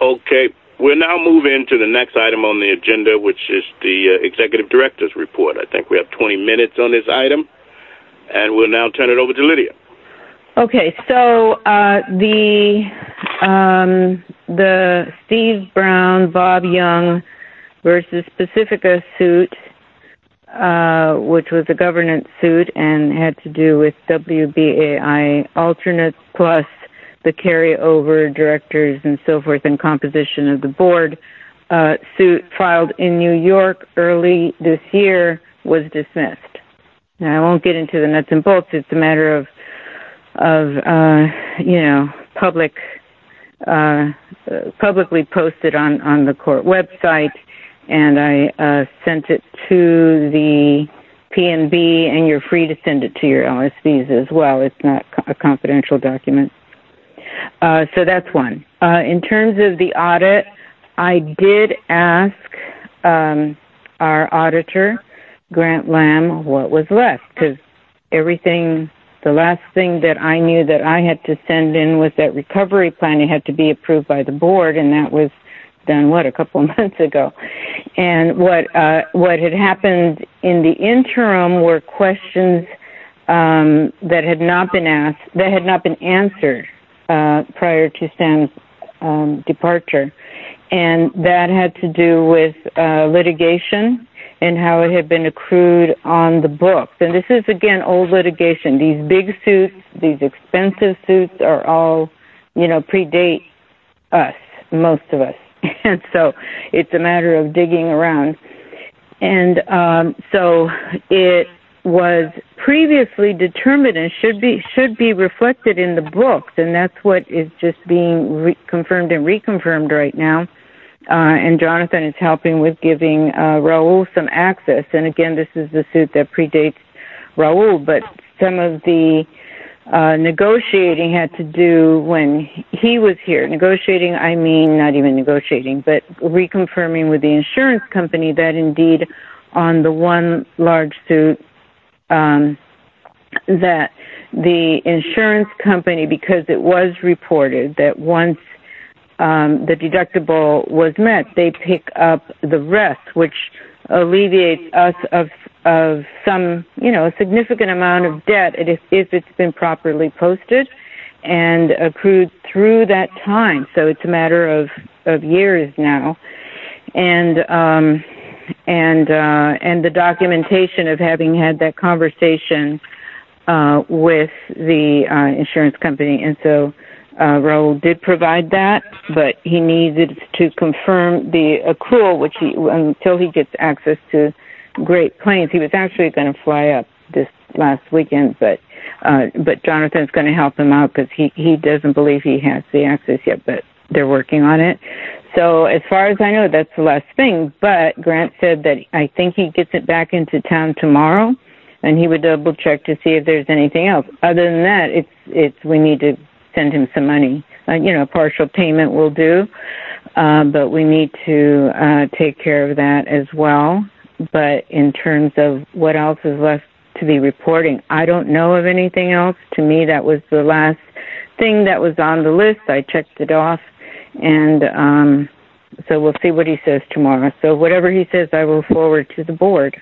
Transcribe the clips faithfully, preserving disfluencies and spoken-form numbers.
Okay. We'll now move into the next item on the agenda, which is the uh, Executive Director's Report. I think we have twenty minutes on this item, and we'll now turn it over to Lydia. Okay, so uh, the um, the Steve Brown, Bob Young versus Pacifica suit, uh, which was a governance suit and had to do with W B A I alternates plus the carryover directors and so forth and composition of the board, uh, suit filed in New York early this year was dismissed. Now, I won't get into the nuts and bolts. It's a matter of, of uh, you know, public, uh, publicly posted on, on the court website, and I uh, sent it to the P N B, and you're free to send it to your L S Vs as well. It's not a confidential document. Uh, so that's one. Uh, in terms of the audit, I did ask um, our auditor, Grant Lamb, what was left, because everything, the last thing that I knew that I had to send in was that recovery plan. It had to be approved by the board, and that was done, what, a couple of months ago. And what uh, what had happened in the interim were questions um, that had not been asked, that had not been answered Uh, prior to Stan's um, departure. And that had to do with uh, litigation and how it had been accrued on the books. And this is, again, old litigation. These big suits, these expensive suits are all, you know, predate us, most of us. And so it's a matter of digging around. And um, so it was previously determined and should be should be reflected in the books, and that's what is just being re- confirmed and reconfirmed right now. Uh, and Jonathan is helping with giving uh, Raul some access. And again, this is the suit that predates Raul, but some of the uh, negotiating had to do when he was here. Negotiating, I mean, not even negotiating, but reconfirming with the insurance company that indeed on the one large suit, Um, that the insurance company, because it was reported that once um, the deductible was met, they pick up the rest, which alleviates us of of some, you know, a significant amount of debt if, if it's been properly posted and accrued through that time. So it's a matter of, of years now. And um and uh, and the documentation of having had that conversation uh, with the uh, insurance company. And so uh, Raul did provide that, but he needed to confirm the accrual, which he, until he gets access to Great Plains. He was actually going to fly up this last weekend, but uh, but Jonathan's going to help him out because he, he doesn't believe he has the access yet, but they're working on it. So as far as I know, that's the last thing. But Grant said that I think he gets it back into town tomorrow, and he would double check to see if there's anything else. Other than that, it's it's we need to send him some money. Uh, you know, partial payment will do, uh, but we need to uh, take care of that as well. But in terms of what else is left to be reporting, I don't know of anything else. To me, that was the last thing that was on the list. I checked it off. And um, so we'll see what he says tomorrow. So whatever he says, I will forward to the board.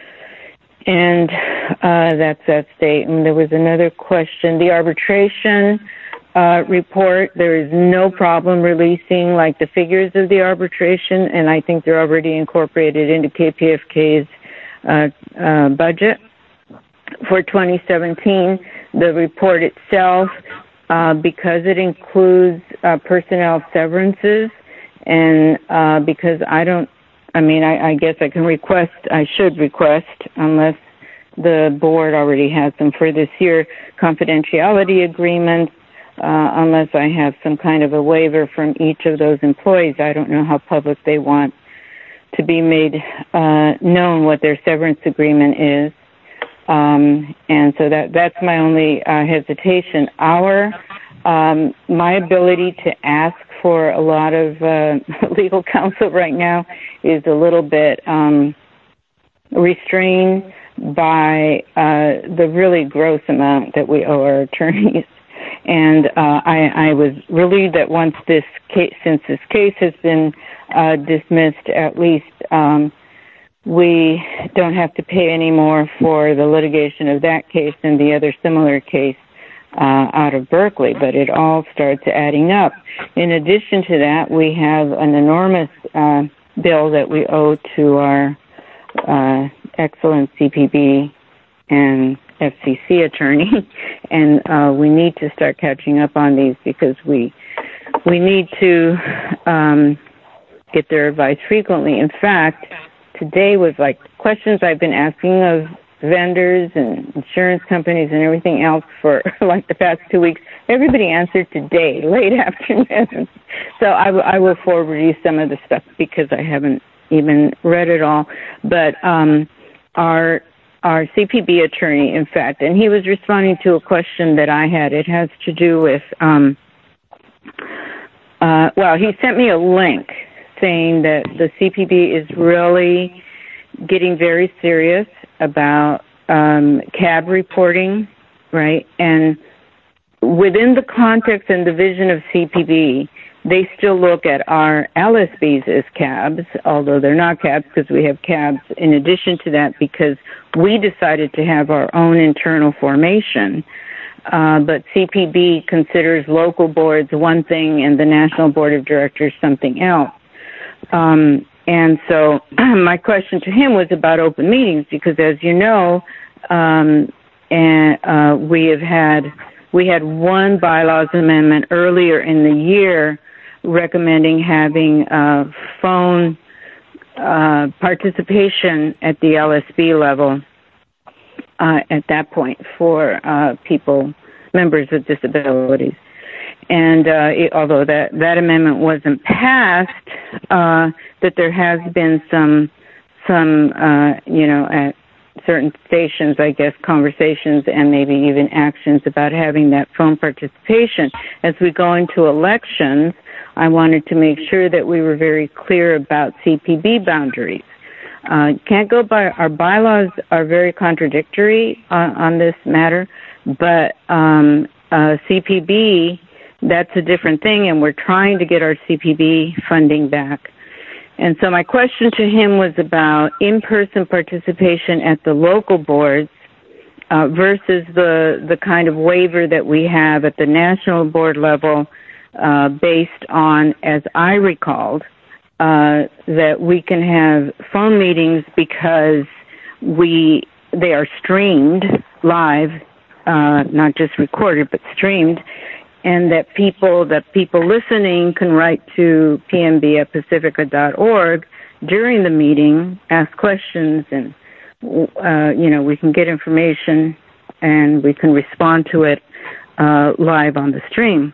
And uh, that's that state. And there was another question. The arbitration uh, report, there is no problem releasing, like, the figures of the arbitration, and I think they're already incorporated into K P F K's uh, uh, budget for twenty seventeen. The report itself, Uh, because it includes uh, personnel severances, and uh, because I don't, I mean, I, I guess I can request, I should request, unless the board already has them for this year, confidentiality agreements, uh, unless I have some kind of a waiver from each of those employees. I don't know how public they want to be made uh, known what their severance agreement is. Um, and so that that's my only uh, hesitation. Our, um, my ability to ask for a lot of uh, legal counsel right now is a little bit um, restrained by uh, the really gross amount that we owe our attorneys. And uh, I, I was relieved that once this case, since this case has been uh, dismissed, at least um, we don't have to pay any more for the litigation of that case and the other similar case uh, out of Berkeley. But it all starts adding up. In addition to that, we have an enormous uh, bill that we owe to our uh, excellent C P B and F C C attorney, and uh, we need to start catching up on these because we we need to um, get their advice frequently. In fact, today was like questions I've been asking of vendors and insurance companies and everything else for like the past two weeks. Everybody answered today, late afternoon. So I, w- I will forward you some of the stuff because I haven't even read it all. But um, our Our C P B attorney, in fact, and he was responding to a question that I had. It has to do with, um, uh, well, he sent me a link saying that the C P B is really getting very serious about um, C A B reporting, right? And within the context and the vision of C P B, they still look at our L S Bs as C A Bs, although they're not C A Bs because we have C A Bs in addition to that because we decided to have our own internal formation. Uh, but C P B considers local boards one thing and the National Board of Directors something else. Um, and so my question to him was about open meetings because, as you know, um, and, uh, we have had we had one bylaws amendment earlier in the year recommending having uh, phone uh, participation at the L S B level uh, at that point for uh, people, members with disabilities. And uh, it, although that, that amendment wasn't passed, uh, that there has been some, some uh, you know, at certain stations, I guess, conversations and maybe even actions about having that phone participation. As we go into elections, I wanted to make sure that we were very clear about C P B boundaries. Uh, can't go by, our bylaws are very contradictory on, on this matter, but um, uh, C P B, that's a different thing, and we're trying to get our C P B funding back. And so my question to him was about in-person participation at the local boards uh, versus the the kind of waiver that we have at the national board level uh, based on, as I recalled, uh, that we can have phone meetings because we they are streamed live, uh, not just recorded, but streamed, and that people that people listening can write to p m b at pacifica dot org during the meeting, ask questions, and uh, you know we can get information and we can respond to it uh, live on the stream.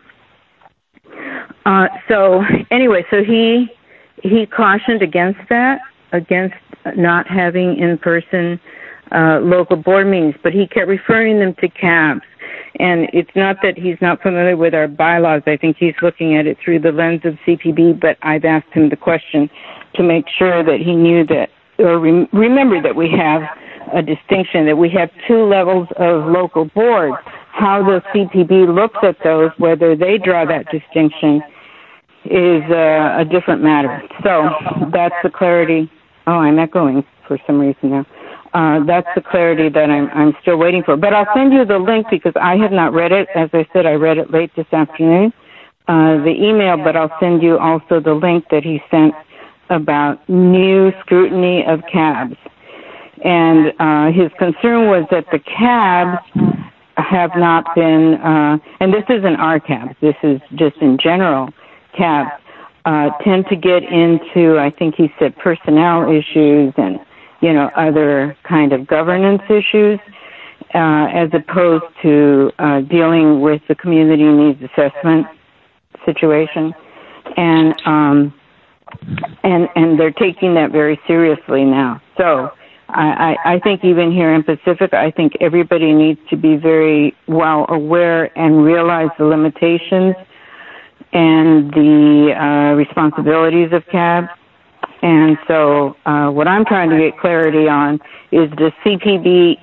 Uh, so anyway, so he he cautioned against that, against not having in-person uh, local board meetings, but he kept referring them to C A Bs. And it's not that he's not familiar with our bylaws. I think he's looking at it through the lens of C P B, but I've asked him the question to make sure that he knew that, or rem- remember that we have a distinction, that we have two levels of local boards. How the C P B looks at those, whether they draw that distinction, is uh, a different matter. So that's the clarity. Oh, I'm echoing for some reason now. Uh, that's the clarity that I'm, I'm still waiting for. But I'll send you the link because I have not read it. As I said, I read it late this afternoon, uh, the email, but I'll send you also the link that he sent about new scrutiny of C A Bs. And uh, his concern was that the C A Bs have not been, uh, and this isn't our C A Bs, this is just in general C A Bs, uh, tend to get into, I think he said, personnel issues and you know, other kind of governance issues, uh, as opposed to uh, dealing with the community needs assessment situation, and um, and and they're taking that very seriously now. So I, I, I think even here in Pacifica, I think everybody needs to be very well aware and realize the limitations and the uh, responsibilities of C A B. And so uh, what I'm trying to get clarity on is the C P B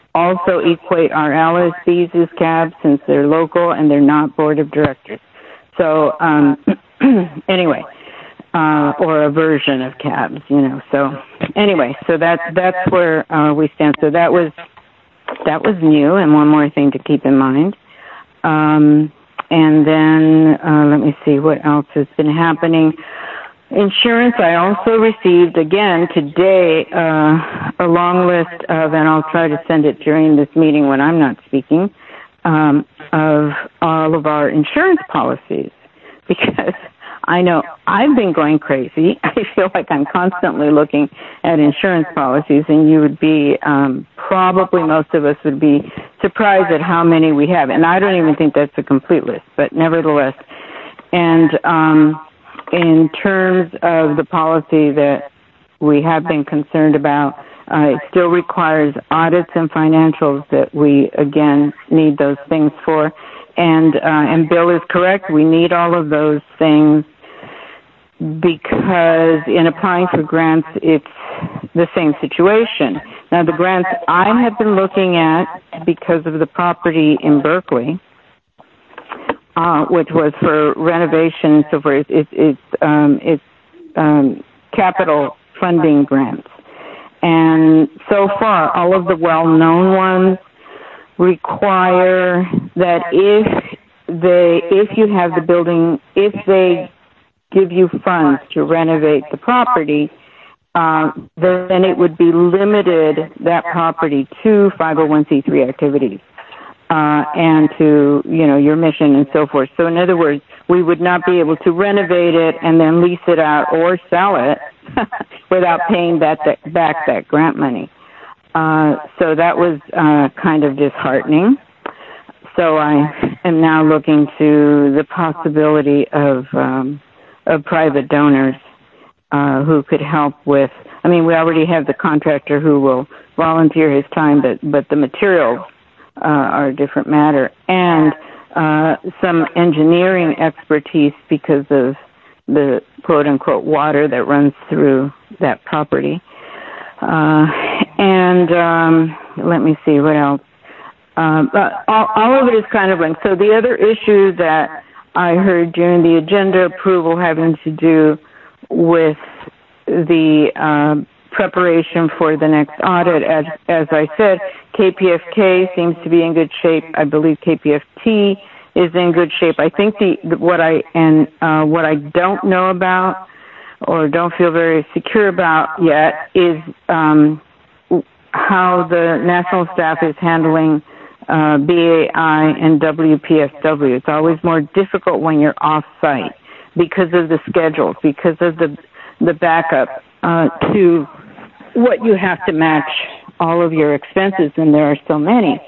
also equate our L S Bs as cabs since they're local and they're not board of directors. So um, anyway, uh, or a version of cabs, you know. So anyway, so that's that's where uh, we stand. So that was that was new, and one more thing to keep in mind. Um, and then uh, let me see what else has been happening. Insurance, I also received, again, today, uh, a long list of, and I'll try to send it during this meeting when I'm not speaking, um, of all of our insurance policies, because I know I've been going crazy. I feel like I'm constantly looking at insurance policies, and you would be, um, probably most of us would be surprised at how many we have. And I don't even think that's a complete list, but nevertheless. And, um, in terms of the policy that we have been concerned about, uh, it still requires audits and financials that we, again, need those things for. And, uh, and Bill is correct. We need all of those things because in applying for grants, it's the same situation. Now, the grants I have been looking at because of the property in Berkeley, Uh, which was for renovation and so forth. It's it's um, it's um, capital funding grants, and so far all of the well-known ones require that if they if you have the building, if they give you funds to renovate the property, uh, then it would be limited that property to five oh one c three activities. Uh, and to, you know, your mission and so forth. So in other words, we would not be able to renovate it and then lease it out or sell it without paying that, that back that grant money. Uh, so that was uh, kind of disheartening. So I am now looking to the possibility of, um, of private donors uh, who could help with, I mean, we already have the contractor who will volunteer his time, but, but the materials Uh, are a different matter, and uh, some engineering expertise because of the quote-unquote water that runs through that property. Uh, and um, let me see, what else? Um, but all, all of it is kind of linked. So the other issue that I heard during the agenda approval having to do with the uh, preparation for the next audit, as, as I said, K P F K seems to be in good shape. I believe K P F T is in good shape. I think the, what I and uh, what I don't know about or don't feel very secure about yet is um, how the national staff is handling uh, B A I and W P S W. It's always more difficult when you're off-site because of the schedules, because of the the backup uh, to what you have to match all of your expenses, and there are so many.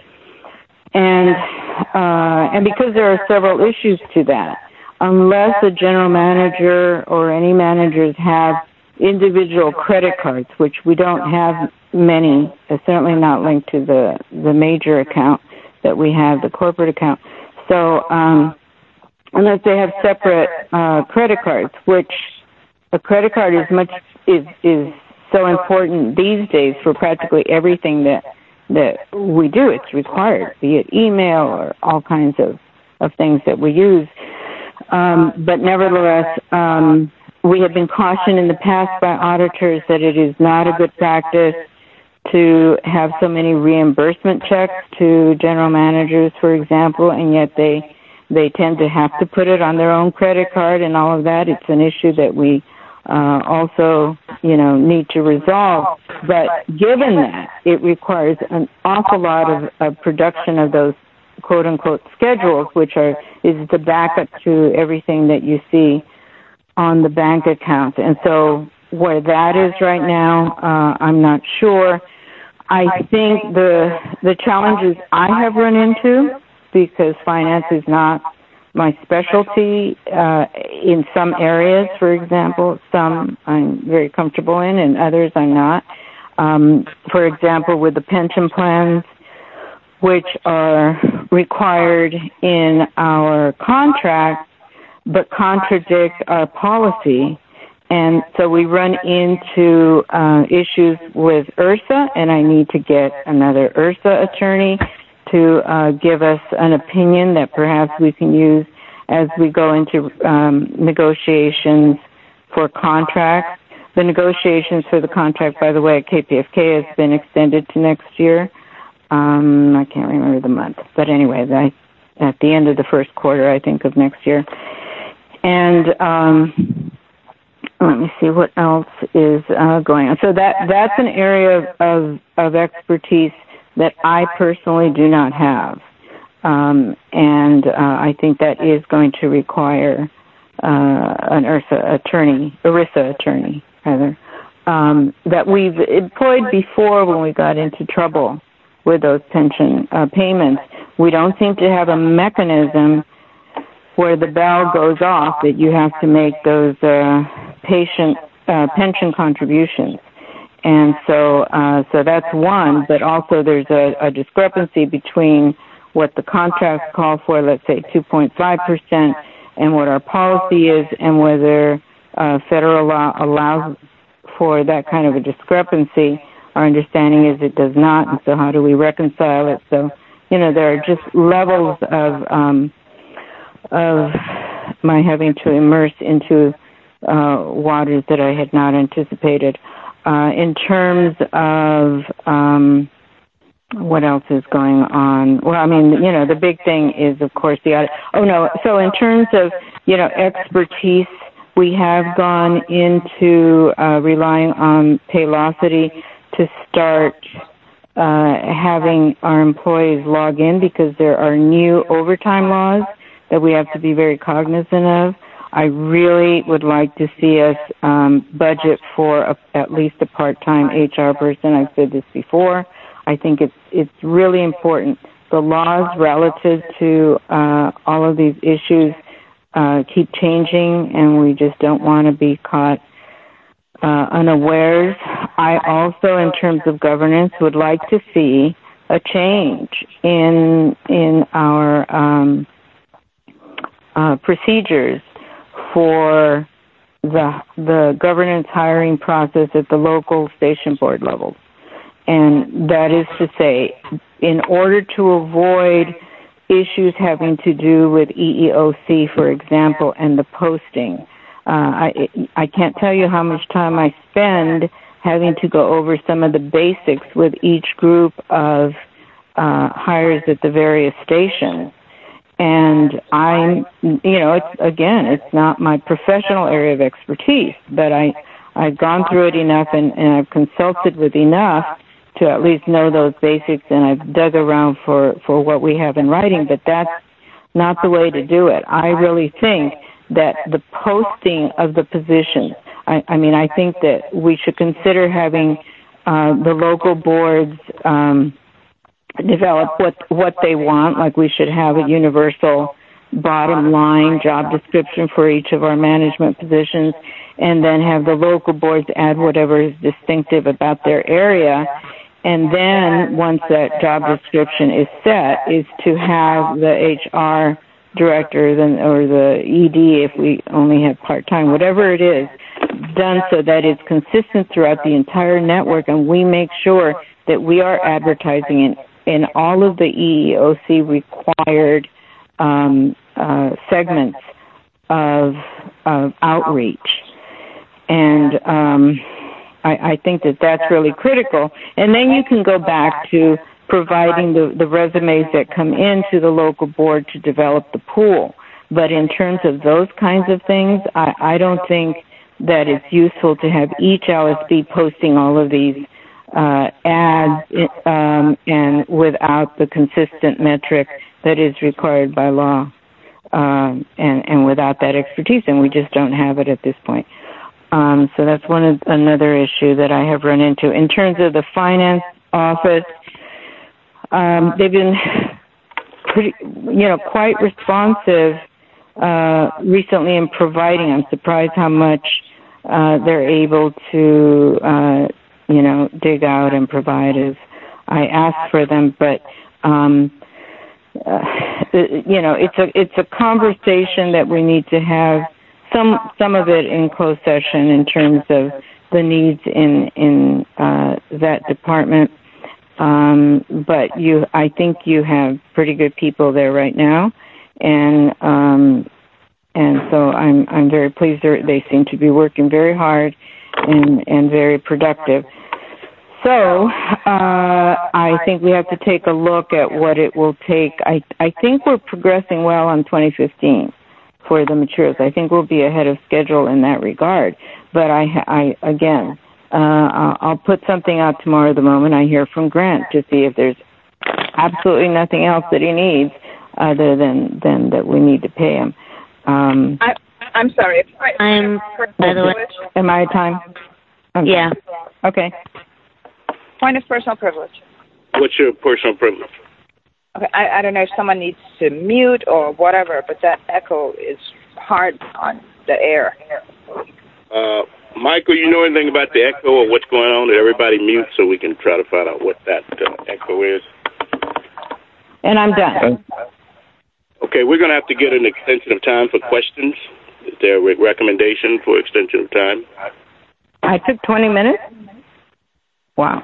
And uh, and because there are several issues to that, unless a general manager or any managers have individual credit cards, which we don't have many, uh, certainly not linked to the, the major account that we have, the corporate account. So um, unless they have separate uh, credit cards, which a credit card is much is is so important these days for practically everything that that we do. It's required, be it email or all kinds of, of things that we use. Um, but nevertheless, um, we have been cautioned in the past by auditors that it is not a good practice to have so many reimbursement checks to general managers, for example, and yet they they tend to have to put it on their own credit card and all of that. It's an issue that we Uh, also, you know, need to resolve. But given that, it requires an awful lot of, of production of those quote-unquote schedules, which are is the backup to everything that you see on the bank account. And so where that is right now, uh, I'm not sure. I think the the challenges I have run into, because finance is not my specialty uh, in some areas, for example. Some I'm very comfortable in and others I'm not. Um, for example, with the pension plans, which are required in our contract but contradict our policy, And so we run into uh, issues with IHRSA, and I need to get another IHRSA attorney to uh, give us an opinion that perhaps we can use as we go into um, negotiations for contracts. The negotiations for the contract, by the way, at K P F K has been extended to next year. Um, I can't remember the month, but anyway, I, at the end of the first quarter, I think, of next year. And um, let me see what else is uh, going on. So that that's an area of, of expertise that I personally do not have. Um, and uh, I think that is going to require uh, an IHRSA attorney, ERISA attorney, rather, um, that we've employed before when we got into trouble with those pension uh, payments. We don't seem to have a mechanism where the bell goes off that you have to make those uh, patient uh, pension contributions. And so uh, so that's one, but also there's a, a discrepancy between what the contracts call for, let's say two point five percent, and what our policy is, and whether uh, federal law allows for that kind of a discrepancy. Our understanding is it does not, and so how do we reconcile it? So, you know, there are just levels of um, of my having to immerse into uh, waters that I had not anticipated. Uh, in terms of um, what else is going on? Well, I mean, you know, the big thing is, of course, the audit. Oh, no, so in terms of, you know, expertise, we have gone into uh, relying on Paylocity to start uh, having our employees log in because there are new overtime laws that we have to be very cognizant of. I really would like to see us um, budget for a, at least a part-time H R person. I've said this before. I think it's it's really important. The laws relative to uh, all of these issues uh, keep changing, and we just don't want to be caught uh, unawares. I also, in terms of governance, would like to see a change in in our um, uh, procedures for the the governance hiring process at the local station board levels. And that is to say, in order to avoid issues having to do with E E O C, for example, and the posting, uh, I, I can't tell you how much time I spend having to go over some of the basics with each group of uh, hires at the various stations. And I'm, you know, it's, again, it's not my professional area of expertise, but I, I've gone through it enough and, and I've consulted with enough to at least know those basics, and I've dug around for, for what we have in writing, but that's not the way to do it. I really think that the posting of the positions, I, I mean, I think that we should consider having uh, the local boards um, develop what what they want, like we should have a universal bottom line job description for each of our management positions, and then have the local boards add whatever is distinctive about their area. And then once that job description is set, is to have the H R director then, or the E D, if we only have part-time, whatever it is, done so that it's consistent throughout the entire network, and we make sure that we are advertising in in all of the E E O C required um, uh, segments of, of outreach. And um, I, I think that that's really critical. And then you can go back to providing the, the resumes that come into the local board to develop the pool. But in terms of those kinds of things, I, I don't think that it's useful to have each L S B posting all of these Uh, ads um, and without the consistent metric that is required by law, um, and, and without that expertise, and we just don't have it at this point. Um, so that's one of, another issue that I have run into. In terms of the finance office, um, they've been pretty, you know, quite responsive uh, recently in providing. I'm surprised how much uh, they're able to uh, you know, dig out and provide as I ask for them. But, um, uh, you know, it's a, it's a conversation that we need to have some some of it in closed session in terms of the needs in in uh, that department. Um, but you, I think you have pretty good people there right now, and um, and so I'm I'm very pleased. They seem to be working very hard and and very productive. So uh, I think we have to take a look at what it will take. I I think we're progressing well on twenty fifteen for the materials. I think we'll be ahead of schedule in that regard. But I I again. Uh, I'll put something out tomorrow the moment I hear from Grant to see if there's absolutely nothing else that he needs other than, than that we need to pay him. Um, I, I'm sorry. I'm, by the way. Am I at time? Okay. Yeah. Okay. Point of personal privilege. What's your personal privilege? Okay, I, I don't know if someone needs to mute or whatever, but that echo is hard on the air. Uh, Michael, you know anything about the echo or what's going on? Did everybody mute so we can try to find out what that uh, echo is? And I'm done. Okay, we're going to have to get an extension of time for questions. Is there a recommendation for extension of time? I took twenty minutes? Wow.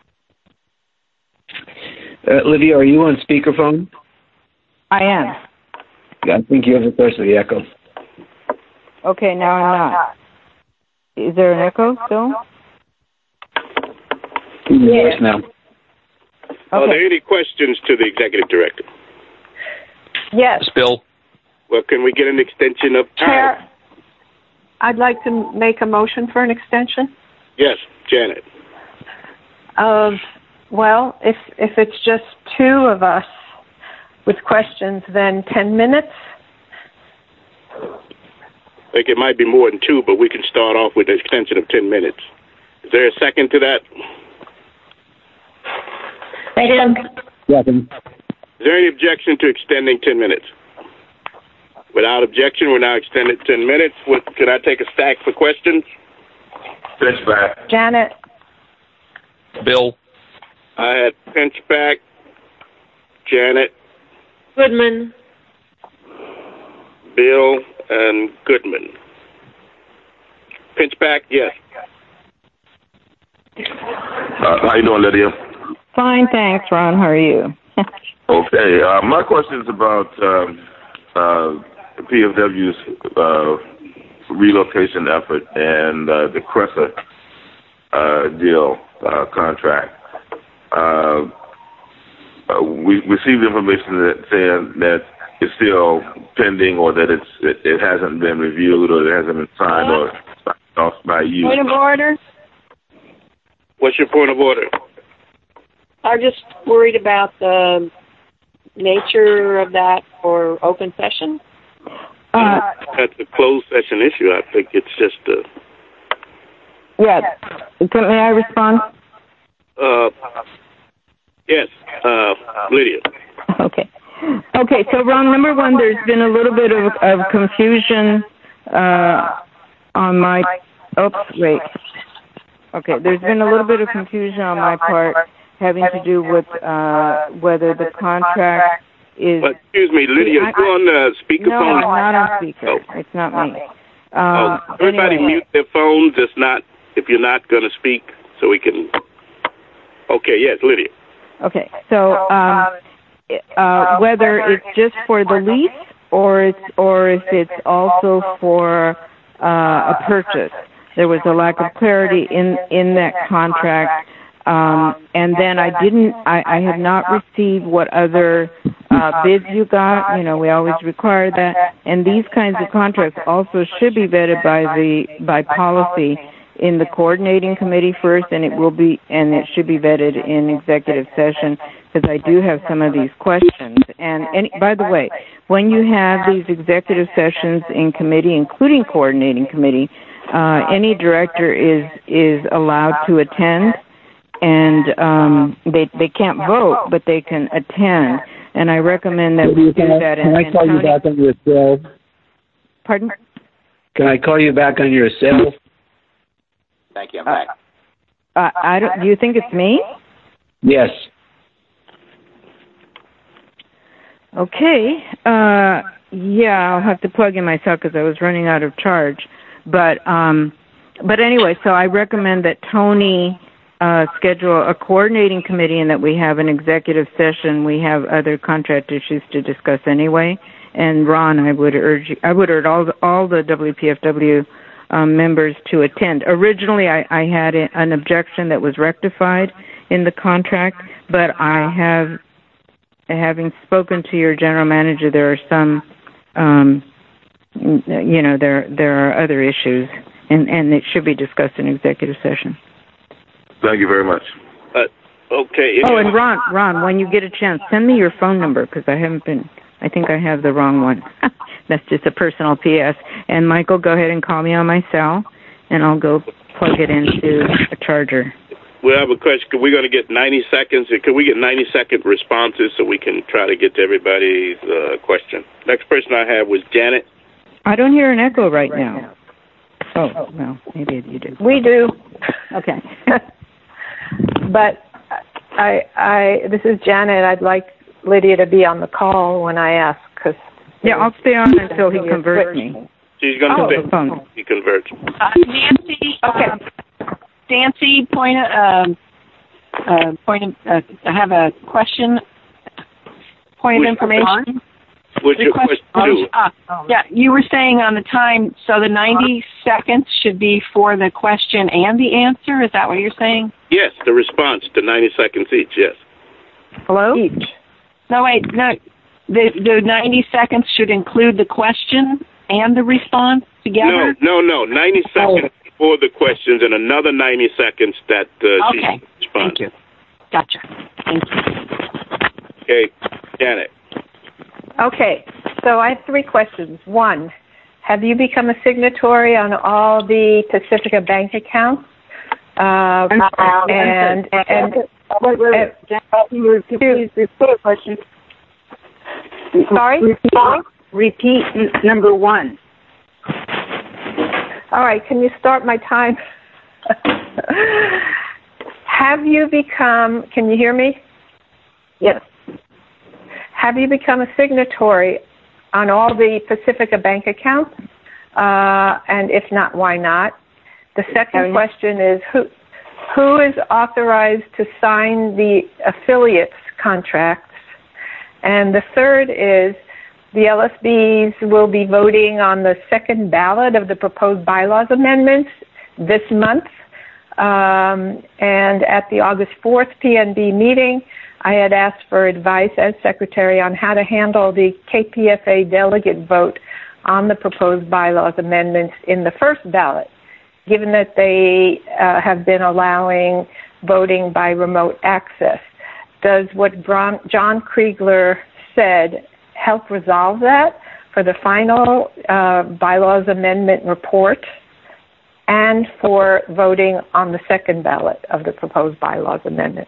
Uh, Livia, are you on speakerphone? I am. Yeah, I think you have the source of the echo. Okay, now I'm not. Is there an echo still? Yes, ma'am. Okay. Are there any questions to the executive director? Yes. Bill. Well, can we get an extension of time? Chair, I'd like to make a motion for an extension. Yes, Janet. Uh, well, if if it's just two of us with questions, then ten minutes. I think it might be more than two, but we can start off with an extension of ten minutes. Is there a second to that? Second. Second. Is there any objection to extending ten minutes? Without objection, we're now extended ten minutes. What, can I take a stack for questions? Pinchback. Janet. Bill. I had Pinchback, Janet, Goodman. Bill, and Goodman. Pinchback, yes. Uh, how you doing, Lydia? Fine, thanks, Ron. How are you? Okay. Uh, my question is about um, uh, P F W's uh, relocation effort and uh, the Cressa uh, deal uh, contract. Uh, uh, we received information that saying that it's still pending, or that it's it, it hasn't been reviewed, or it hasn't been signed or signed off by you. Point of order. What's your point of order? I'm just worried about the nature of that for open session. Uh, That's a closed session issue. I think it's just a... yeah. Can, may I respond? Uh, yes, uh, Lydia. Okay. Okay, so Ron, number one, there's been a little bit of, of confusion uh, on my... Oops, wait. Okay, there's been a little bit of confusion on my part having to do with uh, whether the contract is... But, excuse me, Lydia, I, you on the speakerphone? No, I'm not on speaker. Oh. It's not me. Um, oh, everybody anyway. mute their phones if, not, if you're not going to speak so we can... Okay, yes, Lydia. Okay, so um, uh, whether it's just for the lease or it's or if it's also for uh, a purchase. There was a lack of clarity in, in that contract, um, and then I didn't. I, I have not received what other uh, bids you got. You know, we always require that, and these kinds of contracts also should be vetted by the by policy in the coordinating committee first, and it will be, and it should be vetted in executive session, because I do have some of these questions. And, and by the way, when you have these executive sessions in committee, including coordinating committee, uh, any director is is allowed to attend, and um, they they can't vote, but they can attend. And I recommend that we do that. Can I call you back on your cell? Pardon? Can I call you back on your cell? Thank you. I'm back. Uh, I don't. Do you think it's me? Yes. Okay. Uh, yeah, I'll have to plug in myself because I was running out of charge. But um, but anyway, so I recommend that Tony uh, schedule a coordinating committee and that we have an executive session. We have other contract issues to discuss anyway. And Ron, I would urge I would urge all the, all the W P F W um, members to attend. Originally, I, I had a, an objection that was rectified in the contract, but I have, having spoken to your general manager, there are some, um, you know, there there are other issues, and, and it should be discussed in executive session. Thank you very much. Uh, okay. Oh, and Ron, Ron, when you get a chance, send me your phone number because I haven't been. I think I have the wrong one. That's just a personal P S. And Michael, go ahead and call me on my cell, and I'll go plug it into a charger. We have a question. We're going to get ninety seconds. Can we get ninety second responses so we can try to get to everybody's uh, question? Next person I have was Janet. I don't hear an echo right now. Oh, well, maybe you do. We do. Okay. But I, I, this is Janet. I'd like Lydia to be on the call when I ask. Cause yeah, I'll stay on until he converts me. She's going to oh, stay. Phone. He converts. Uh, Nancy. Okay. Um, Nancy, point of, um, uh, point of, uh, I have a question. Point Which of information. What's your question? Oh, uh, yeah, you were saying on the time, so the ninety seconds should be for the question and the answer. Is that what you're saying? Yes, the response to ninety seconds each. Yes. Hello? Each. No, wait, no. The the ninety seconds should include the question and the response together? No, no, no. ninety seconds oh. for the questions and another ninety seconds that uh, okay. she responds. Thank you. Gotcha. Thank you. Okay, Janet. Okay, so I have three questions. One, have you become a signatory on all the Pacifica bank accounts? Uh, and, and, and wait, wait, wait. Janet, can you please repeat the question? Sorry? Repeat, repeat n- number one. All right, can you start my time? Have you become, can you hear me? Yes. Have you become a signatory on all the Pacifica bank accounts? Uh, and if not, why not? The second question is who who is authorized to sign the affiliates contracts? And the third is the L S Bs will be voting on the second ballot of the proposed bylaws amendments this month. Um, and at the August fourth P N B meeting, I had asked for advice as secretary on how to handle the K P F A delegate vote on the proposed bylaws amendments in the first ballot, given that they uh, have been allowing voting by remote access. Does what John Kriegler said help resolve that for the final uh, bylaws amendment report and for voting on the second ballot of the proposed bylaws amendment?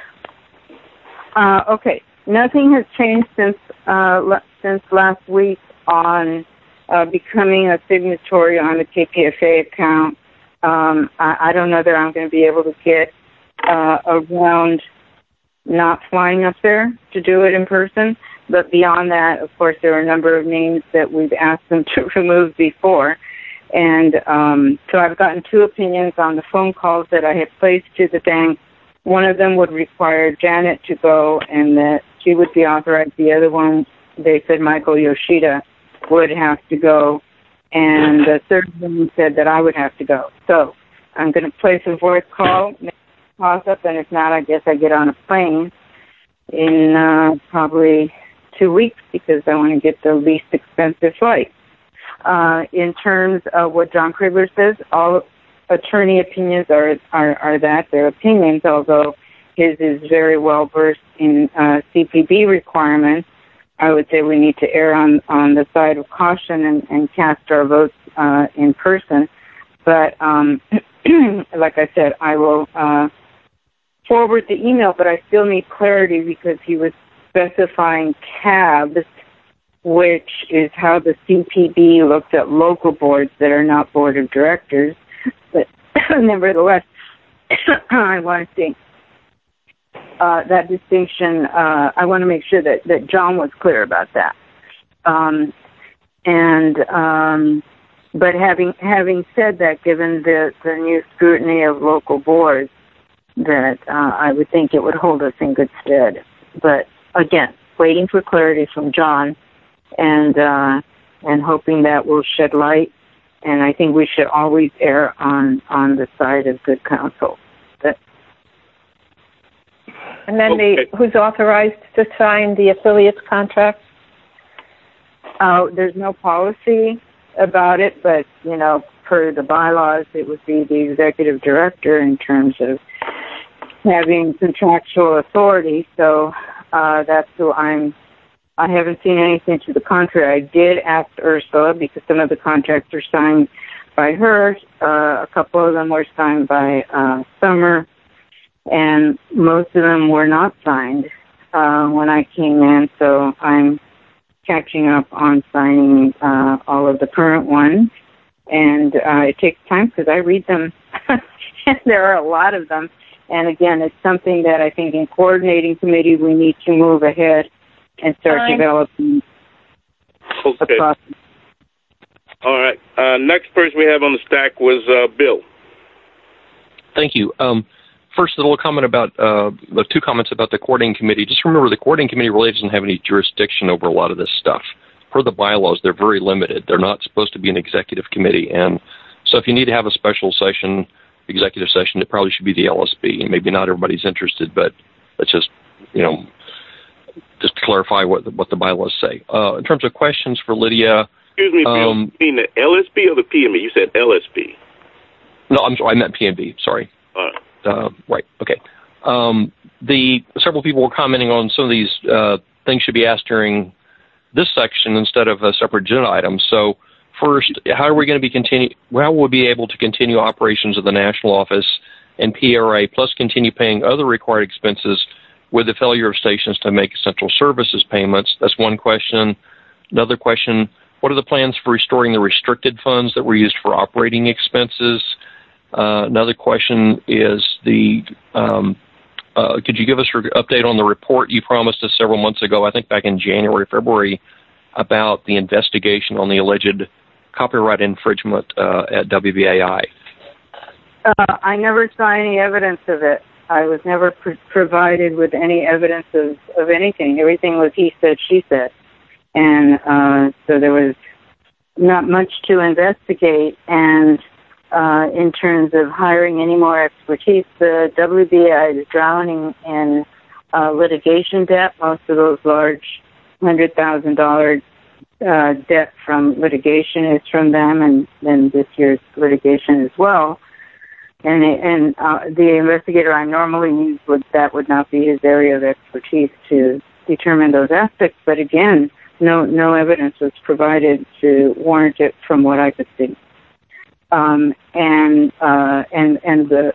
Uh, okay, nothing has changed since uh, l- since last week on uh, becoming a signatory on the K P F A account. Um, I, I don't know that I'm going to be able to get uh, around not flying up there to do it in person. But beyond that, of course, there are a number of names that we've asked them to remove before. And um, so I've gotten two opinions on the phone calls that I had placed to the bank. One of them would require Janet to go and that she would be authorized. The other one, they said Michael Yoshida would have to go. And the third one said that I would have to go. So I'm going to place a voice call, pause up, and if not, I guess I get on a plane in uh, probably two weeks because I want to get the least expensive flight. Uh, in terms of what John Kriegler says, all attorney opinions are, are, are that, they're opinions, although his is very well versed in uh, C P B requirements. I would say we need to err on, on the side of caution and, and cast our votes uh, in person. But um, like I said, I will uh, forward the email, but I still need clarity because he was specifying tabs, which is how the C P B looks at local boards that are not board of directors. But nevertheless, I want to see uh, that distinction. Uh, I want to make sure that, that John was clear about that. Um, and um, but having having said that, given the, the new scrutiny of local boards, that uh, I would think it would hold us in good stead. But again, waiting for clarity from John, and uh, and hoping that will shed light. And I think we should always err on, on the side of good counsel. But, and then okay. the who's authorized to sign the affiliates contract? uh, there's no policy about it, but, you know, per the bylaws, it would be the executive director in terms of having contractual authority. So uh, that's who I'm. I haven't seen anything to the contrary. I did ask Ursula because some of the contracts are signed by her. Uh, a couple of them were signed by uh, Summer, and most of them were not signed uh, when I came in. So I'm catching up on signing uh, all of the current ones. And uh, it takes time because I read them. There are a lot of them. And again, it's something that I think in coordinating committee we need to move ahead and start Fine. developing Okay. the process. All right. Uh, next person we have on the stack was uh, Bill. Thank you. Um, first, a little comment about uh, the two comments about the coordinating committee. Just remember, the coordinating committee really doesn't have any jurisdiction over a lot of this stuff. Per the bylaws, they're very limited. They're not supposed to be an executive committee, and so if you need to have a special session, executive session, it probably should be the L S B. And maybe not everybody's interested, but let's just, you know, just to clarify what the, what the bylaws say. Uh, in terms of questions for Lydia. Excuse me, Bill. Um, you mean the L S B or the P M B? You said L S B. No, I'm sorry. I meant P M B. Sorry. All right. Uh, right. Okay. Um, the several people were commenting on some of these uh, things should be asked during this section instead of a separate agenda item. So, first, how are we going to be continue? How will we be able to continue operations of the national office and P R A, plus continue paying other required expenses with the failure of stations to make essential services payments? That's one question. Another question: what are the plans for restoring the restricted funds that were used for operating expenses? Uh, another question is the um, uh, could you give us an update on the report you promised us several months ago, I think back in January, February, about the investigation on the alleged copyright infringement uh, at W B A I? Uh, I never saw any evidence of it. I was never pr- provided with any evidence of, of anything. Everything was he said, she said. And uh, so there was not much to investigate. And uh, in terms of hiring any more expertise, the W B A I is drowning in uh, litigation debt. Most of those large one hundred thousand dollars uh, debt from litigation is from them, and then this year's litigation as well. And and uh, the investigator I normally use, would that would not be his area of expertise to determine those aspects. But again, no no evidence was provided to warrant it from what I could see. Um, and uh, and and the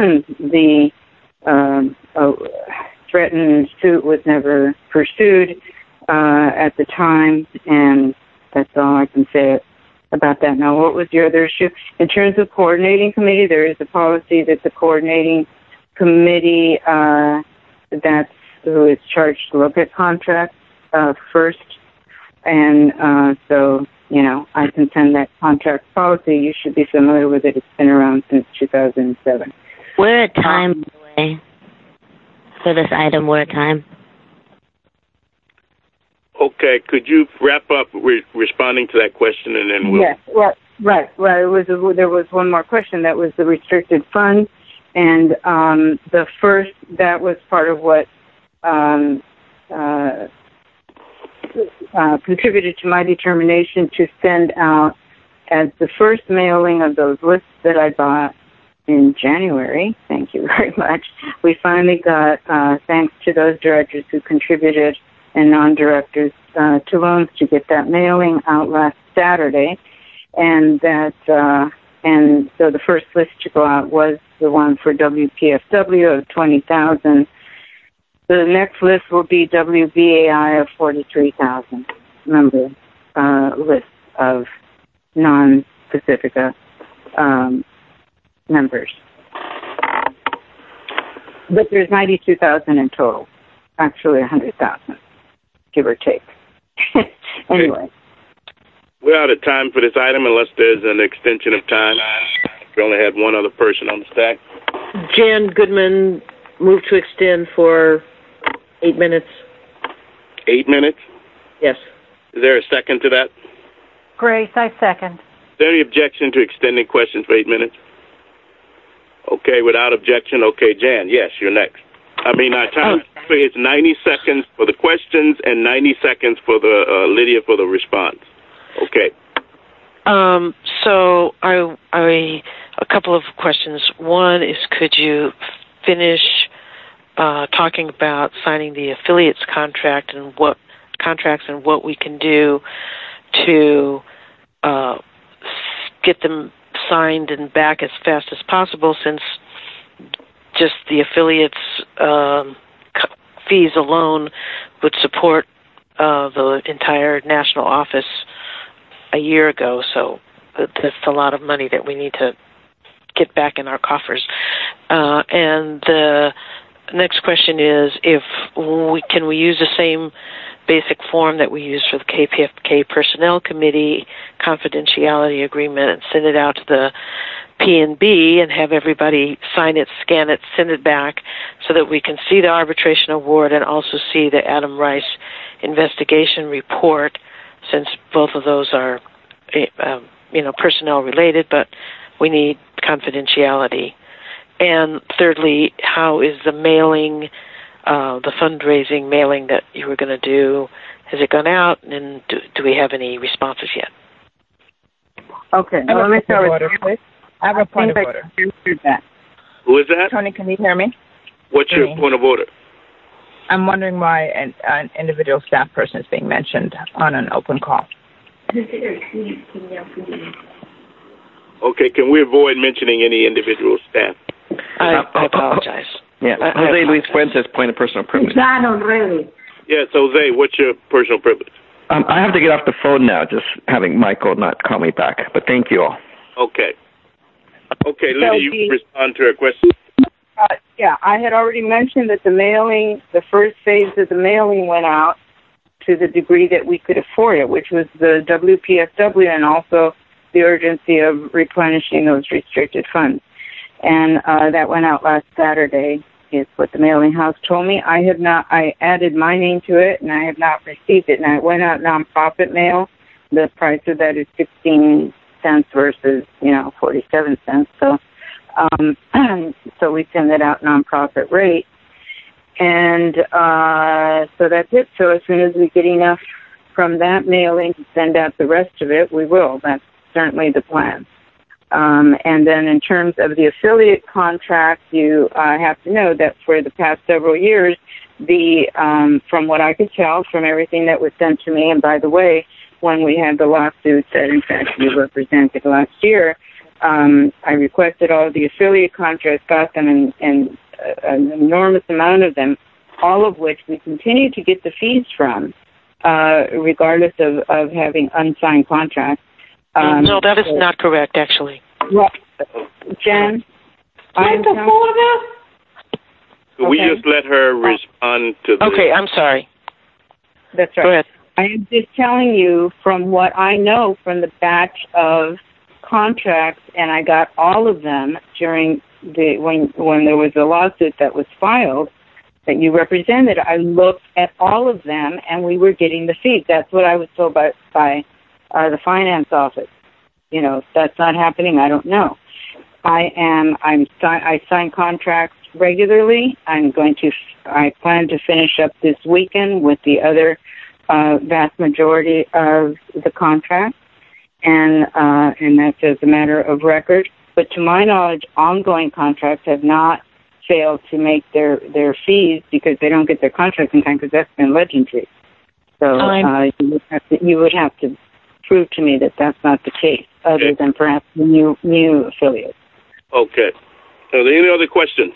the um, uh, threatened suit was never pursued uh, at the time, and that's all I can say about that. Now, what was your other issue? In terms of coordinating committee, there is a policy that the coordinating committee, uh, that's who is charged to look at contracts uh, first. And uh, so, you know, I can send that contract policy. You should be familiar with it. It's been around since two thousand seven. We're at time, by the way. For this item, we're at time. Okay, could you wrap up re- responding to that question, and then we'll... Yes, well, right, right. It was a, there was one more question. That was the restricted fund, and um, the first, that was part of what um, uh, uh, contributed to my determination to send out as the first mailing of those lists that I bought in January. Thank you very much. We finally got, uh, thanks to those directors who contributed and non-directors uh, to loans, to get that mailing out last Saturday. And that, uh, and so the first list to go out was the one for W P F W of twenty thousand. The next list will be W B A I of forty-three thousand member uh, list of non-Pacifica um, members. But there's ninety-two thousand in total, actually one hundred thousand, give or take. Anyway. We're out of time for this item unless there's an extension of time. We only had one other person on the stack. Jan Goodman moved to extend for eight minutes. Eight minutes? Yes. Is there a second to that? Grace, I second. Is there any objection to extending questions for eight minutes? Okay, without objection. Okay, Jan, yes, you're next. I mean, our time oh. is ninety seconds for the questions and ninety seconds for the uh, Lydia for the response. Okay. Um, so I, I, a couple of questions. One is, could you finish uh, talking about signing the affiliates contract and what contracts and what we can do to uh, get them signed and back as fast as possible, since just the affiliates um, fees alone would support uh, the entire national office a year ago, so that's a lot of money that we need to get back in our coffers. Uh, and the next question is, if we can we use the same basic form that we use for the K P F K Personnel Committee confidentiality agreement and send it out to the P N B and have everybody sign it, scan it, send it back so that we can see the arbitration award and also see the Adam Rice investigation report, since both of those are, uh, you know, personnel related, but we need confidentiality. And thirdly, how is the mailing, uh, the fundraising mailing that you were going to do, has it gone out, and do, do we have any responses yet? Okay, now let me start with you. I have a point of order. That. Who is that? Tony, can you hear me? What's your point of order? I'm wondering why an, an individual staff person is being mentioned on an open call. Okay, can we avoid mentioning any individual staff? I, I apologize. Yeah, I, Jose I Luis Fuentes, point of personal privilege. really. Yes, Jose, what's your personal privilege? Um, I have to get off the phone now, just having Michael not call me back, but thank you all. Okay. Okay, Lydia, you can respond to her question. Uh, yeah, I had already mentioned that the mailing, the first phase of the mailing went out to the degree that we could afford it, which was the W P F W and also the urgency of replenishing those restricted funds. And uh, that went out last Saturday, is what the mailing house told me. I have not, I added my name to it, and I have not received it. And it went out nonprofit mail. The price of that is sixteen cents versus, you know, forty-seven cents. So, um, so we send it out nonprofit rate. And uh, so that's it. So as soon as we get enough from that mailing to send out the rest of it, we will. That's certainly the plan. Um, and then in terms of the affiliate contract, you uh, have to know that for the past several years, the um, from what I could tell from everything that was sent to me, and by the way, when we had the lawsuits that in fact you represented last year, um, I requested all of the affiliate contracts, got them in, in uh, an enormous amount of them, all of which we continue to get the fees from, uh, regardless of, of having unsigned contracts. Um, no, that is not correct, actually. Well, Jen, I'm Could we Okay. just let her respond to the... Okay, I'm sorry. That's right. Go ahead. I am just telling you from what I know from the batch of contracts, and I got all of them during the when when there was a lawsuit that was filed that you represented. I looked at all of them, and we were getting the fees. That's what I was told by by uh, the finance office. You know, if that's not happening, I don't know. I am. I'm. I sign contracts regularly. I'm going to. I plan to finish up this weekend with the other uh, vast majority of the contract, and uh, and that's as a matter of record. But to my knowledge, ongoing contracts have not failed to make their their fees because they don't get their contracts in time, because that's been legendary. So uh, you would have to. You would have to prove to me that that's not the case, other than perhaps new new affiliates. Okay. Are there any other questions?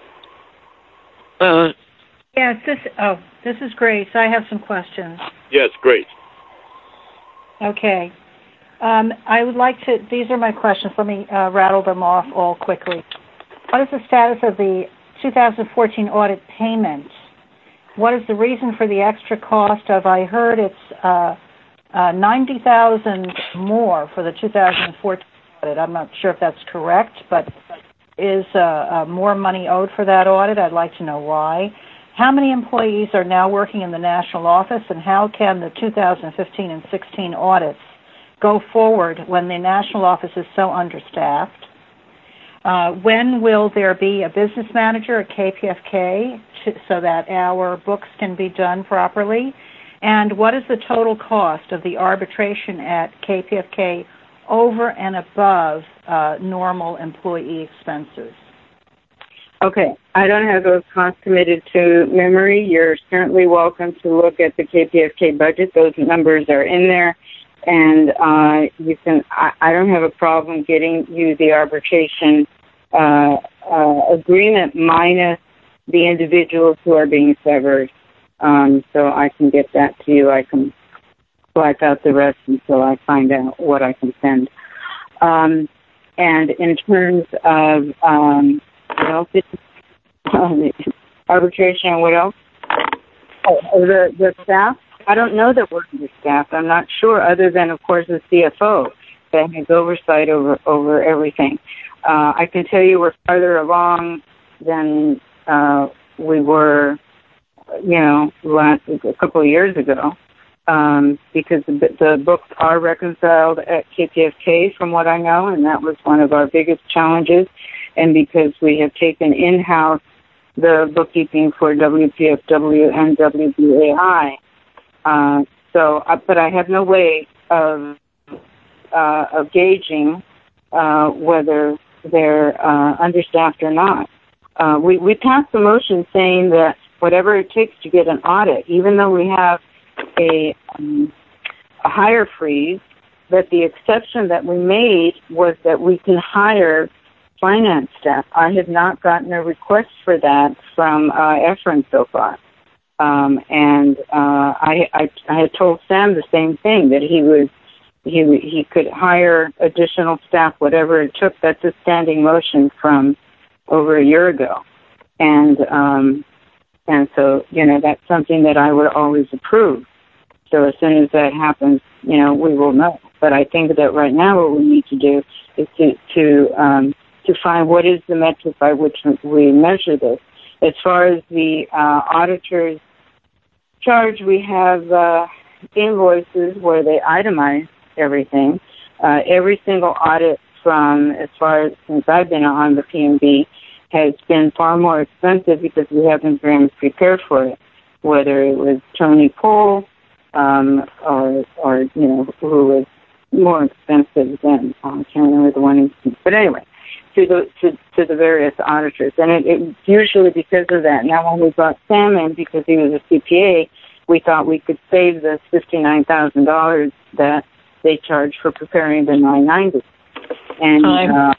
Uh, yes, this, oh, this is Grace. I have some questions. Yes, great. Okay. Um, I would like to, these are my questions. Let me uh, rattle them off all quickly. What is the status of the two thousand fourteen audit payment? What is the reason for the extra cost of, I heard it's uh, uh, ninety thousand more for the two thousand fourteen audit. I'm not sure if that's correct, but is uh, uh, more money owed for that audit? I'd like to know why. How many employees are now working in the national office, and how can the two thousand fifteen and sixteen audits go forward when the national office is so understaffed? Uh, when will there be a business manager at K P F K to, so that our books can be done properly? And what is the total cost of the arbitration at K P F K over and above uh, normal employee expenses? Okay, I don't have those costs committed to memory. You're certainly welcome to look at the K P F K budget. Those numbers are in there, and uh, you can. I, I don't have a problem getting you the arbitration uh, uh, agreement minus the individuals who are being severed. Um, so I can get that to you. I can black out the rest until I find out what I can send. Um, and in terms of um, what else? Is, um, arbitration. What else? Oh, the the staff. I don't know that we're understaffed. I'm not sure, other than of course the C F O that has oversight over over everything. Uh, I can tell you we're farther along than uh, we were, you know, last a couple of years ago, um, because the, the books are reconciled at K P F K, from what I know, and that was one of our biggest challenges. And because we have taken in-house the bookkeeping for W P F W and W B A I. Uh, so, uh, but I have no way of, uh, of gauging uh, whether they're uh, understaffed or not. Uh, we, we passed a motion saying that whatever it takes to get an audit, even though we have a, um, a hire freeze, that the exception that we made was that we can hire finance staff. I have not gotten a request for that from uh, Efren so far. Um, and uh, I, I, I had told Sam the same thing, that he was he he could hire additional staff, whatever it took. That's a standing motion from over a year ago, and um, and so you know that's something that I would always approve. So as soon as that happens, you know we will know. But I think that right now what we need to do is to to um, to find what is the metric by which we measure this. As far as the uh, auditor's charge, we have uh, invoices where they itemize everything. Uh, every single audit from, as far as since I've been on the P M B, has been far more expensive because we haven't been prepared for it. Whether it was Tony Pohl um, or, or you know, who was more expensive than uh, I can't remember the one. But anyway. To the to, to the various auditors, and it, it usually because of that. Now, when we brought Sam in, because he was a C P A, we thought we could save the fifty nine thousand dollars that they charge for preparing the nine ninety. And uh,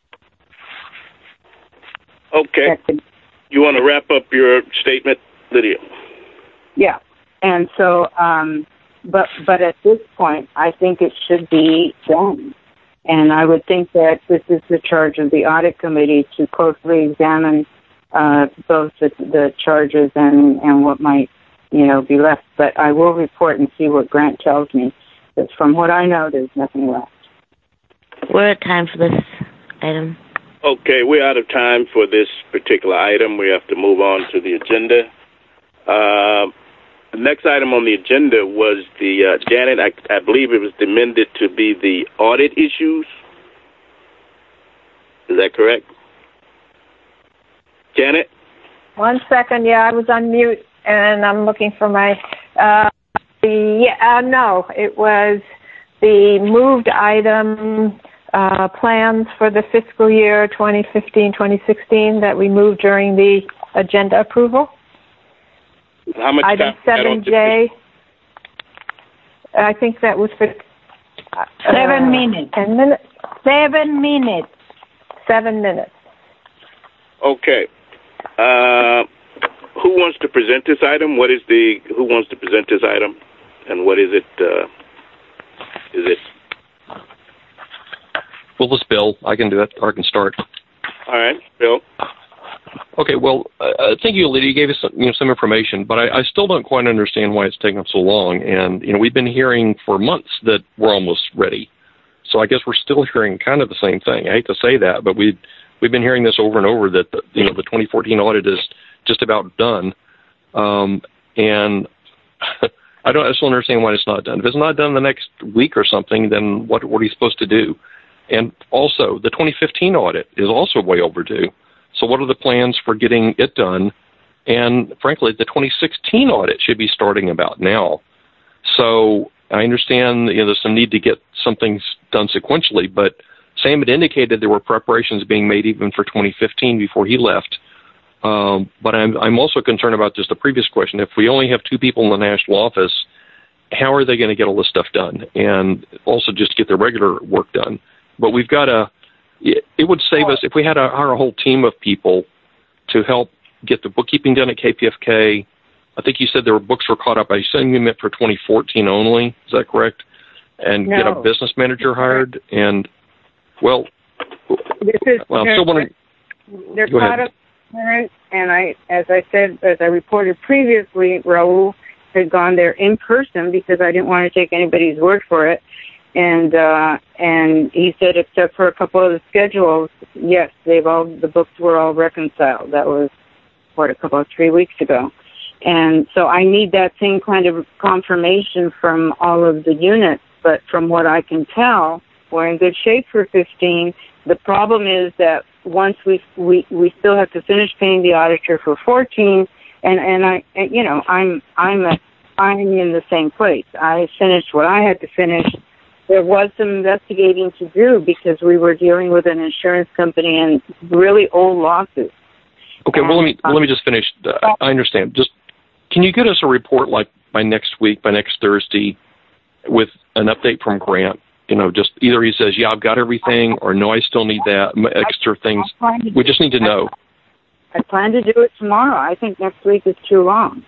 okay, you want to wrap up your statement, Lydia? Yeah, and so, um, but but at this point, I think it should be done. And I would think that this is the charge of the audit committee to closely examine uh, both the, the charges and, and what might, you know, be left. But I will report and see what Grant tells me. But from what I know, there's nothing left. We're at time for this item. Okay, we're out of time for this particular item. We have to move on to the agenda. Uh, The next item on the agenda was the, uh, Janet, I, I believe it was amended to be the audit issues. Is that correct? Janet? One second. Yeah, I was on mute, and I'm looking for my, uh, the, yeah, uh, no, it was the moved item uh, plans for the fiscal year twenty fifteen twenty sixteen that we moved during the agenda approval. How much Item time seven J. I think that was for uh, seven minutes. Ten minutes. Seven minutes. Seven minutes. Okay. Uh, who wants to present this item? What is the? Who wants to present this item? And what is it? Uh, is it? Well, this Bill. I can do it. Or I can start. All right, Bill. Okay, well, uh, thank you, Lydia. You gave us some, you know, some information, but I, I still don't quite understand why it's taking up so long. And, you know, we've been hearing for months that we're almost ready. So I guess we're still hearing kind of the same thing. I hate to say that, but we we've been hearing this over and over that, the, you know, the twenty fourteen audit is just about done. Um, and I don't I still understand why it's not done. If it's not done the next week or something, then what, what are you supposed to do? And also, the twenty fifteen audit is also way overdue. So what are the plans for getting it done? And frankly, the twenty sixteen audit should be starting about now. So I understand, you know, there's some need to get some things done sequentially, but Sam had indicated there were preparations being made even for twenty fifteen before he left. Um, but I'm, I'm also concerned about just the previous question. If we only have two people in the national office, how are they going to get all this stuff done? And also just get their regular work done. But we've got to, it, it would save us if we had a, our whole team of people to help get the bookkeeping done at K P F K. I think you said there were books were caught up. I assume you meant for twenty fourteen only. Is that correct? And no. Get a business manager hired. And, well, this is, well I'm still wondering. They're Go caught ahead. up, and I, as I said, as I reported previously, Raul had gone there in person because I didn't want to take anybody's word for it. And uh, and he said, except for a couple of the schedules, yes, they've all the books were all reconciled. That was what a couple of three weeks ago. And so I need that same kind of confirmation from all of the units. But from what I can tell, we're in good shape for fifteen. The problem is that once we we we still have to finish paying the auditor for fourteen, and and I and, you know I'm I'm a, I'm in the same place. I finished what I had to finish. There was some investigating to do because we were dealing with an insurance company and really old lawsuits. Okay, well let me well, let me just finish. Uh, I understand. Just can you get us a report like by next week, by next Thursday, with an update from Grant? You know, just either he says, yeah, I've got everything, or no, I still need that, extra things. We just need to know. I plan to do it tomorrow. I think next week is too long.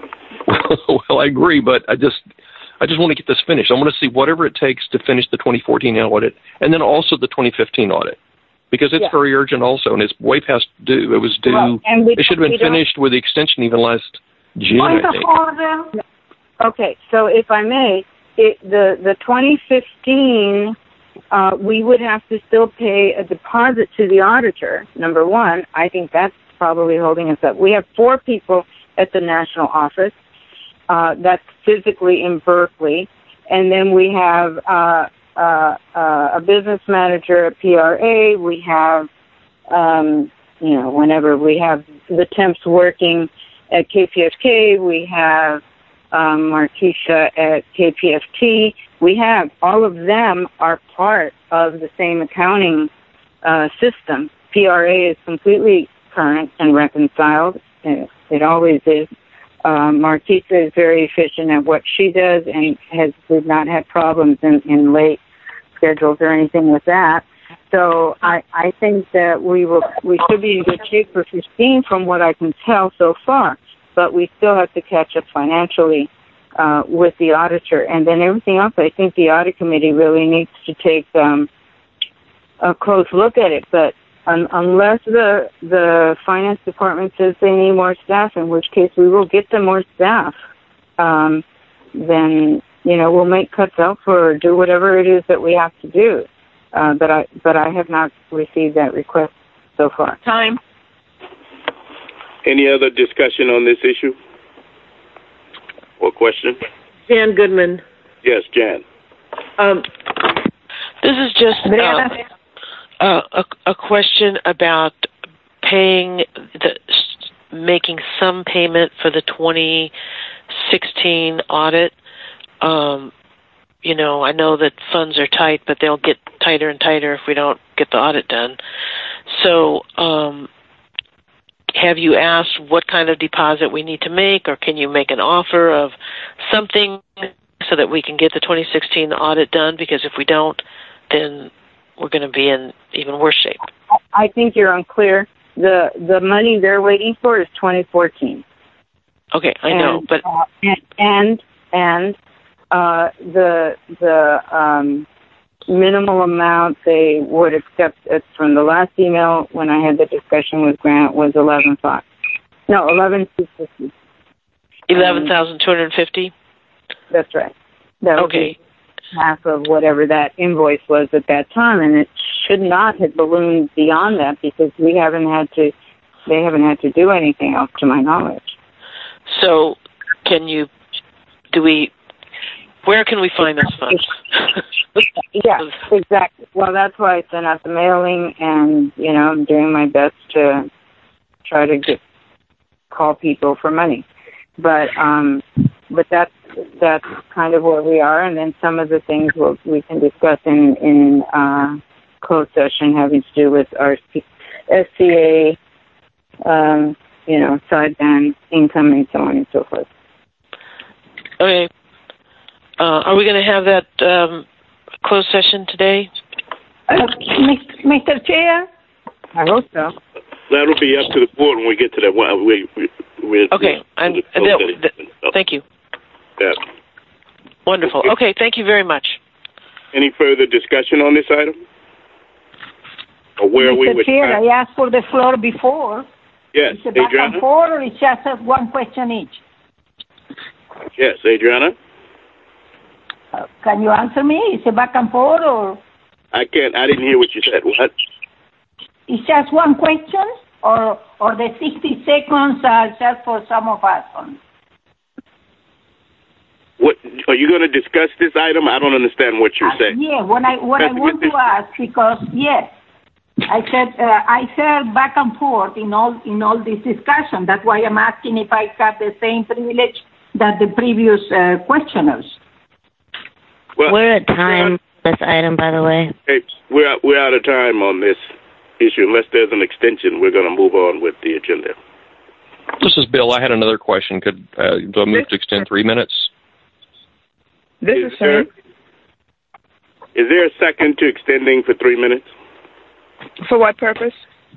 Well, I agree, but I just I just want to get this finished. I want to see whatever it takes to finish the twenty fourteen audit, and then also the twenty fifteen audit, because it's yeah. very urgent also, and it's way past due. It was due. Well, and we, it should have been finished with the extension even last June, I think. Okay, so if I may, it, the the twenty fifteen, uh, we would have to still pay a deposit to the auditor. Number one, I think that's probably holding us up. We have four people at the national office. Uh, that's physically in Berkeley. And then we have uh, uh, uh, a business manager at P R A. We have, um, you know, whenever we have the temps working at K P F K, we have um, Markeisha at K P F T. We have, all of them are part of the same accounting uh, system. P R A is completely current and reconciled. It, it always is. Um, Markeisha is very efficient at what she does and has did not have problems in, in late schedules or anything with that. So I, I think that we will we should be in good shape for fifteen from what I can tell so far. But we still have to catch up financially uh, with the auditor. And then everything else, I think the audit committee really needs to take um, a close look at it. But Un- unless the the finance department says they need more staff, in which case we will get them more staff, um, then you know we'll make cuts elsewhere or do whatever it is that we have to do. Uh, but I but I have not received that request so far. Time. Any other discussion on this issue or question? Jan Goodman. Yes, Jan. Um, this is just. Uh, Uh, a, a question about paying the making some payment for the twenty sixteen audit. Um, you know, I know that funds are tight, but they'll get tighter and tighter if we don't get the audit done. So, um, have you asked what kind of deposit we need to make, or can you make an offer of something so that we can get the twenty sixteen audit done? Because if we don't, then we're going to be in even worse shape. I think you're unclear. The the money they're waiting for is twenty fourteen. Okay, I and, know, but uh, and and uh, the the um, minimal amount they would accept. It from the last email when I had the discussion with Grant was eleven five. No, eleven two fifty. Eleven thousand two hundred fifty. That's right. That okay. Half of whatever that invoice was at that time, and it should not have ballooned beyond that because we haven't had to. They haven't had to do anything else, to my knowledge. So, can you? Do we? Where can we find those funds? Yeah, exactly. Well, that's why I sent out the mailing, and you know, I'm doing my best to try to get call people for money. But um, but that's that's kind of where we are, and then some of the things we'll, we can discuss in in uh, closed session having to do with our S C A. Um, you know, sideband income and so on and so forth. Okay. Uh, are we going to have that um, closed session today? Uh, Mister Chair? I hope so. That'll be up to the board when we get to that one. We, we, we, okay. I'm, that, that, thank you. Yeah. Wonderful. Okay. Thank you very much. Any further discussion on this item? Or where Mister are we? Chair, I asked for the floor before. Yes, is it back Adriana? and forth, or it's just uh, one question each? Yes, Adriana? Uh, can you answer me? Is it back and forth, or? I can't, I didn't hear what you said. What? It's just one question, or or the sixty seconds are just for some of us? On? What, are you going to discuss this item? I don't understand what you're uh, saying. Yeah, when I, what I want to ask, because, yes, I said uh, I heard back and forth in all in all this discussion. That's why I'm asking if I have the same privilege that the previous uh, questioners. Well, we're at time for this item, by the way. Hey, we're out, we're out of time on this issue. Unless there's an extension, we're going to move on with the agenda. This is Bill. I had another question. Could uh, do I move to extend three minutes? This is, is there, is there a second to extending for three minutes? For what purpose?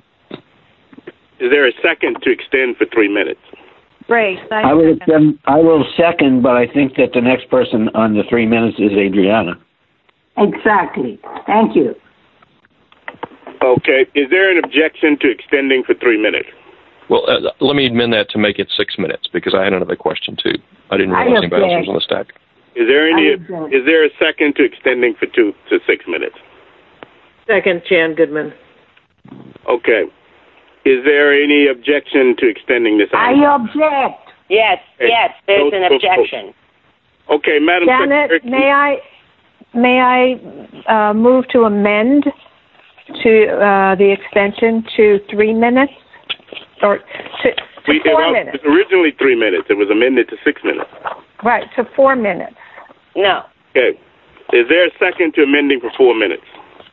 Is there a second to extend for three minutes? Ray, I will second, I will second, but I think that the next person on the three minutes is Adriana. Exactly. Thank you. Okay. Is there an objection to extending for three minutes? Well, uh, let me amend that to make it six minutes because I had another question too. I didn't realize I anybody else was on the stack. Is there any? Is there a second to extending for two to six minutes? Second, Jan Goodman. Okay. Is there any objection to extending this item? I object. Yes, Okay. yes, there's an Vote, vote, objection. vote. Okay, Madam Janet, Secretary. may I may I uh, move to amend to uh, the extension to three minutes or to, to We, four it, minutes? was originally three minutes. It was amended to six minutes. Right, to four minutes. No. Okay. Is there a second to amending for four minutes?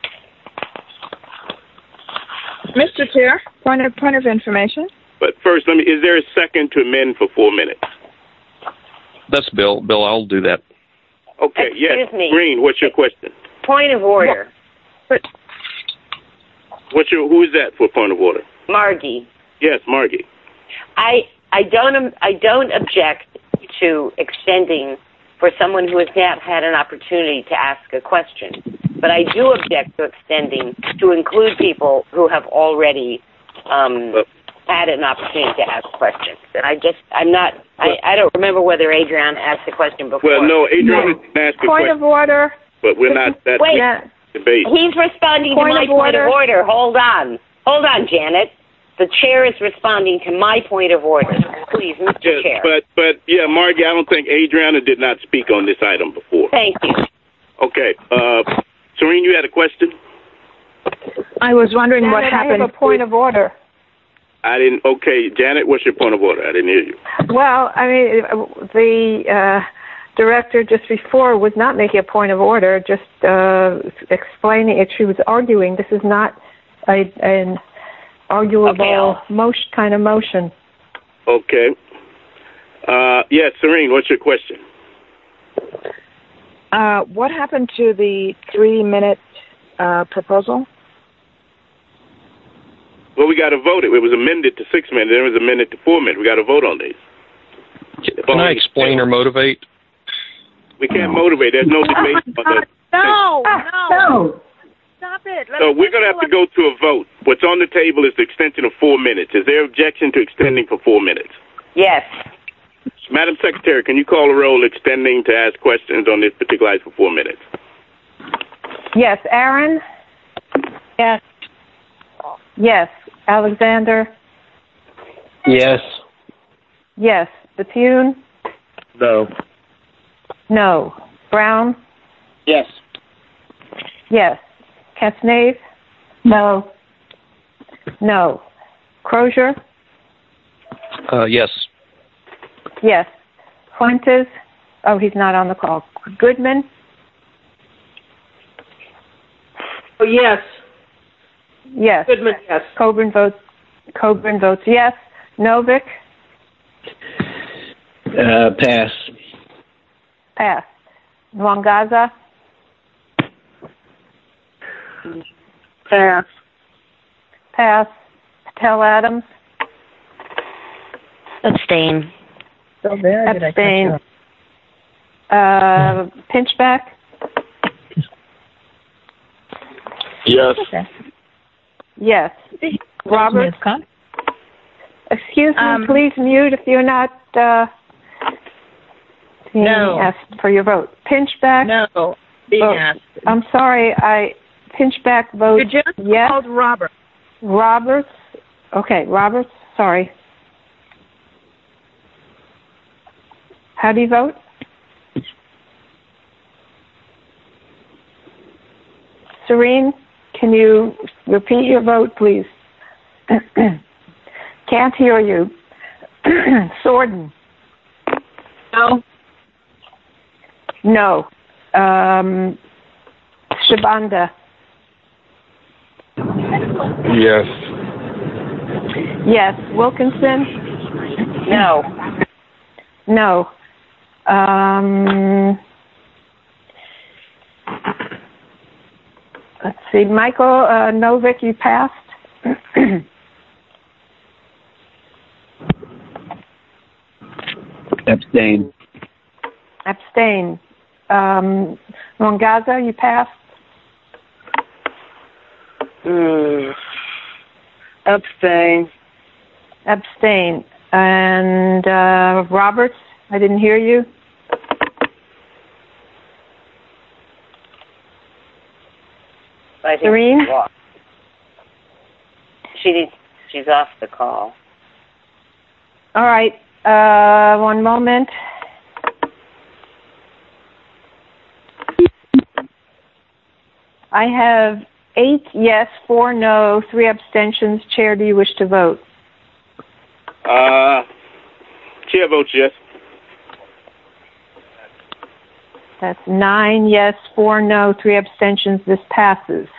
Mister Chair, point of point of information. But first, let me. Is there a second to amend for four minutes? That's Bill. Bill, I'll do that. Okay. Excuse yes. me. Green. What's your question? Point of order. But What's your? Who is that for point of order? Margie, Yes, Margie. I I don't I don't object to extending for someone who has not had an opportunity to ask a question, but I do object to extending to include people who have already um, had an opportunity to ask questions. And I just I'm not I, I don't remember whether Adrian asked a question before. Well, no, Adrian didn't ask a Point question, of order. but we're not that Wait. debate. He's responding Point to my of point order. of order. Hold on. Hold on, Janet. The chair is responding to my point of order. Please, Mister Yes, Chair. but but yeah, Margie, I don't think Adriana did not speak on this item before. Thank you. Okay, uh, Serene, you had a question? I was wondering Janet, what I happened. have a point of order. I didn't. Okay, Janet, what's your point of order? I didn't hear you. Well, I mean, the uh, director just before was not making a point of order, just uh, explaining it. She was arguing. This is not a, an arguable Okay. motion kind of motion. Okay. Uh, yeah, Serene, what's your question? Uh, what happened to the three-minute uh, proposal? Well, we got to vote it. It was amended to six minutes. Then it was amended to four minutes. We got to vote on these. Can I explain or motivate? We can't motivate. There's no debate on the. No, Ah, no. no. Stop it. Let So me- we're going to have to go to a vote. What's on the table is the extension of four minutes. Is there objection to extending for four minutes? Yes. Madam Secretary, can you call a roll extending to ask questions on this particular item for four minutes? Yes, Aaron? Yes. Yes. Alexander? Yes. Yes. Bethune? No. No. Brown? Yes. Yes. Casnave? No. No. Crozier? Uh, yes. Yes. Fuentes? Oh, he's not on the call. Goodman? Oh, yes. Yes. Goodman, yes. Coburn votes. Coburn votes yes. Novick? Uh, pass. Pass. Nwangaza? Pass. Pass. Patel Adams? Abstain. So there, did I catch you Abstain. up? Uh, Pinchback? Yes. Okay. Yes. Robert? Ms. Cox? Excuse me, Um, please mute if you're not uh, being No. asked for your vote. Pinchback? No. Being Oh, asked. I'm sorry, I Pinchback votes You just yes. called Robert. Roberts? Okay, Roberts, sorry. How do you vote? Serene, can you repeat your vote, please? Can't hear you. Sorden? No. No. Um, Shabanda? Yes. Yes. Wilkinson? No. No. Um, let's see. Michael uh, Novick, you passed? Abstain. Abstain. Um, Nwangaza, you passed? Mm. Abstain. Abstain. And uh, Roberts, I didn't hear you. I think Serene? she's off. She needs, she's off the call. All right. Uh, one moment. I have eight yes, four no, three abstentions. Chair, do you wish to vote? Uh, chair votes yes. That's nine yes, four no, three abstentions. This passes.